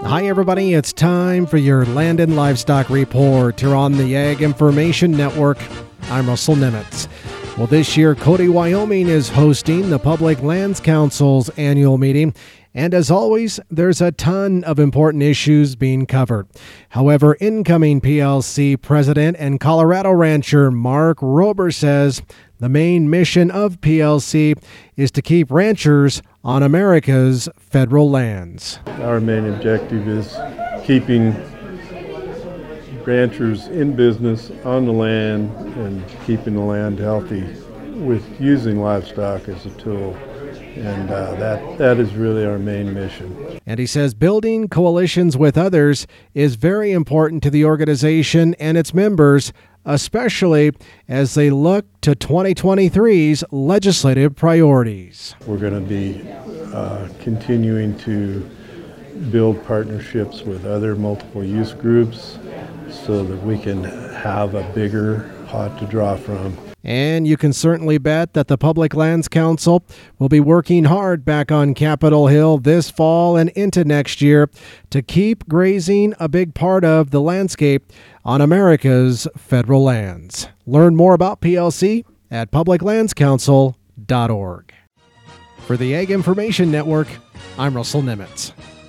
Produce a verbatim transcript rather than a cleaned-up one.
Hi, everybody. It's time for your Land and Livestock Report here on the Ag Information Network. I'm Russell Nemitz. Well, this year, Cody, Wyoming is hosting the Public Lands Council's annual meeting. And as always, there's a ton of important issues being covered. However, incoming P L C president and Colorado rancher Mark Rober says the main mission of P L C is to keep ranchers on America's federal lands. Our main objective is keeping ranchers in business on the land and keeping the land healthy with using livestock as a tool. And uh, that that is really our main mission. And he says building coalitions with others is very important to the organization and its members, especially as they look to twenty twenty-three's legislative priorities. We're going to be uh, continuing to build partnerships with other multiple use groups so that we can have a bigger pot to draw from. And you can certainly bet that the Public Lands Council will be working hard back on Capitol Hill this fall and into next year to keep grazing a big part of the landscape on America's federal lands. Learn more about P L C at public lands council dot org. For the Ag Information Network, I'm Russell Nemitz.